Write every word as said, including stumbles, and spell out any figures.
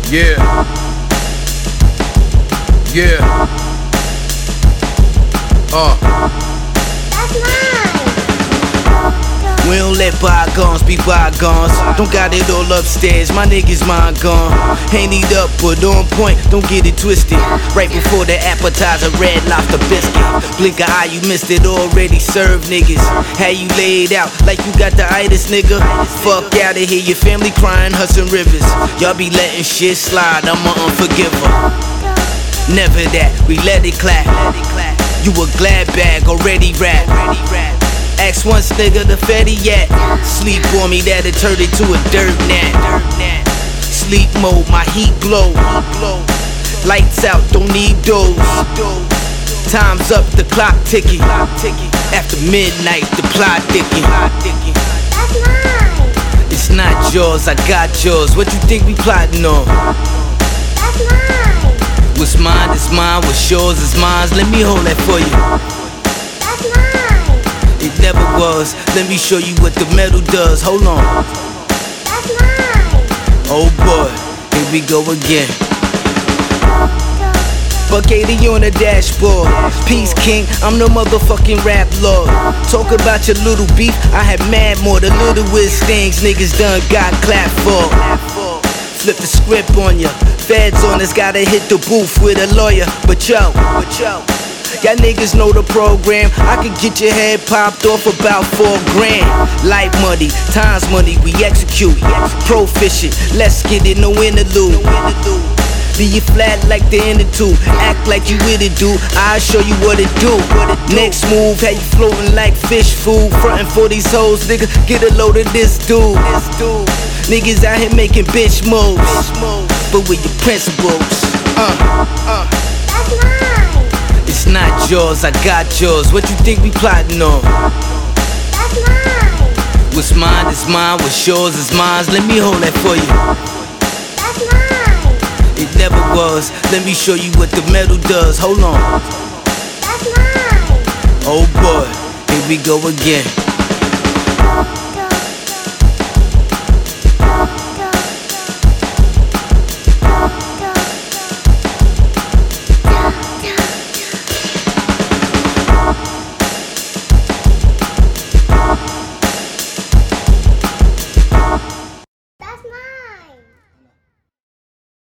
Yeah. Yeah. Uh. That's mine. We don't let bygones be bygones. Don't got it all upstairs, my niggas mind gone. Ain't eat up, but on point, don't get it twisted. Right before the appetizer, red lobster biscuit. Blink a eye, you missed it, already served niggas. How you laid out, like you got the itis, nigga. Fuck outta here, your family crying, Hudson Rivers. Y'all be letting shit slide, I'm an unforgiver. Never that, we let it clap. You a glad bag, already rap. Ask once, nigga, the fetty at. Sleep on me, that'll turn it to a dirt nap. Sleep mode, my heat glow. Lights out, don't need those. Time's up, the clock ticking. After midnight, the plot thicken. That's mine. It's not yours, I got yours. What you think we plotting on? That's mine. What's mine is mine, what's yours is mine. Let me hold that for you. That's mine. It never was. Let me show you what the metal does. Hold on. That's mine. Oh boy, here we go again. Buck eighty on the dashboard. Peace King, I'm the motherfucking rap lord. Talk about your little beef, I had mad more. The littlest things niggas done got clapped for. Flip the script on ya. Feds on us, gotta hit the booth with a lawyer. But yo, but yo, y'all niggas know the program. I could get your head popped off about four grand. Light money, times money, we execute. Proficient, let's get it, no interlude. Leave you flat like the inner two. Act like you with it, dude. I'll show you what it do. Next move, how you floating like fish food. Frontin' for these hoes, nigga. Get a load of this dude. Niggas out here making bitch moves, but with your principles. Uh, uh. That's mine. It's not yours, I got yours. What you think we plotting on? That's mine. What's mine is mine, what's yours is mine. Let me hold that for you. That's mine. It never was. Let me show you what the metal does. Hold on. That's mine. Oh boy, here we go again.